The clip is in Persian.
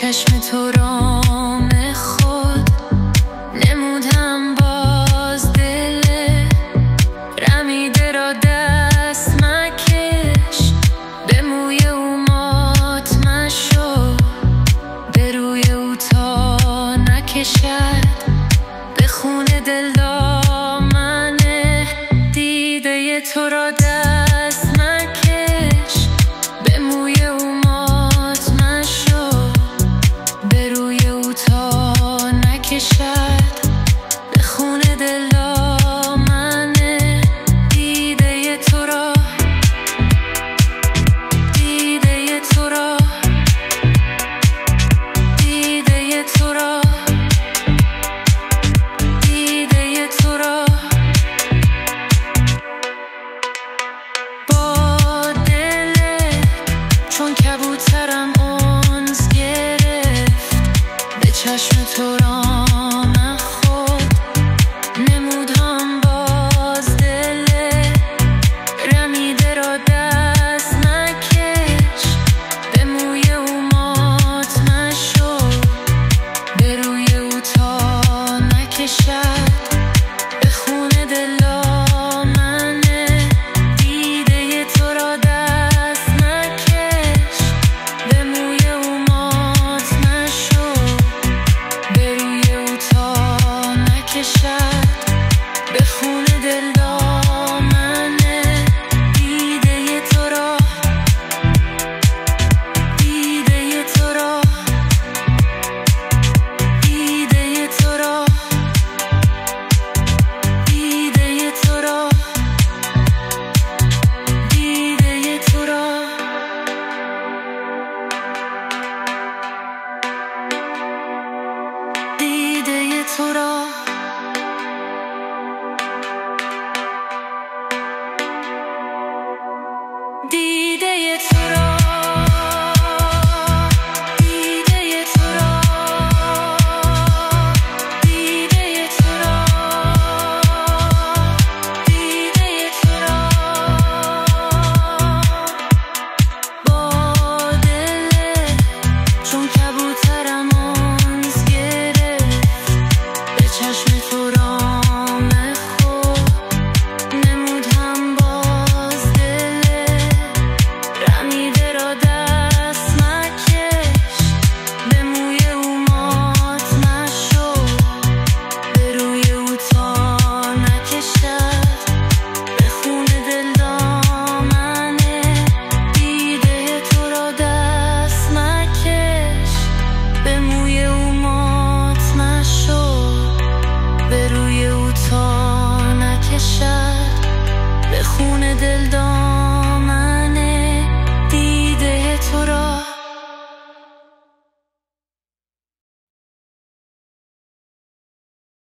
چشم تو رام خود نمودم باز دل رمیده را دست مکش به موی او مات مشو به روی او تا نکشد به خون دل دامنه دیده تو را دست مکش به موی او مات مشو به روی او تا نکشد به خون دل دامنه دیده تو را دیده تو را دیده تو را دیده تو را با دل چون کبوترم انس گرفت به چشم تو رام خود نمودم باز دل رمیده را دست مکش به موی او مات مشو به روی او تا نکشد به خون دل دامنه دیده تو را دست مکش به موی او مات مشو به روی او تا نکشد به خون دل دامنه دیده تو را دیده تو را دیده تو را دیده تو را دیده تو را دیده تو را دیده تو